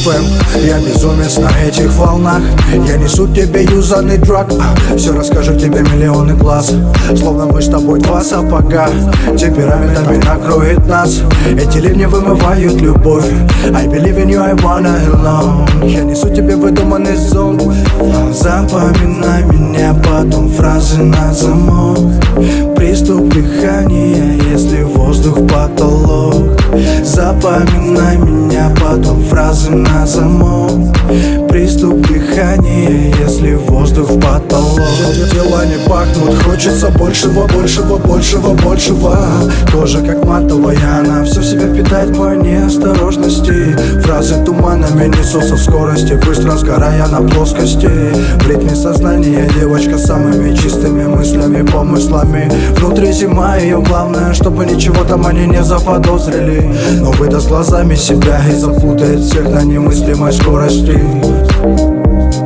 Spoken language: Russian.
FM. Я безумец на этих волнах. Я несу тебе юзанный драг. Все расскажу тебе миллионы глаз. Словно мы с тобой два сапога. Темпераментами накроет нас. Эти ливни вымывают любовь. I believe in you, I wanna alone. Я несу тебе выдуманный зон. Запоминай меня, потом фразы на замок. Приступ дыхания, если воздух потолок. Запоминай меня, потом фразы на замок. Приступ дыхания, если воздух потолок. Дела не пахнут, хочется большего, большего, большего, большего. Кожа как матовая, она все в себя впитает по неосторожности. Фразы туманами несутся в скорости, быстро сгорая на плоскости. В ритме сознания девочка с самыми чистыми мыслями, помыслами. Внутри зима, ее главное, чтобы ничего там они не заподозрили. Но выдаст глазами себя и запутает всех на немыслимой скорости.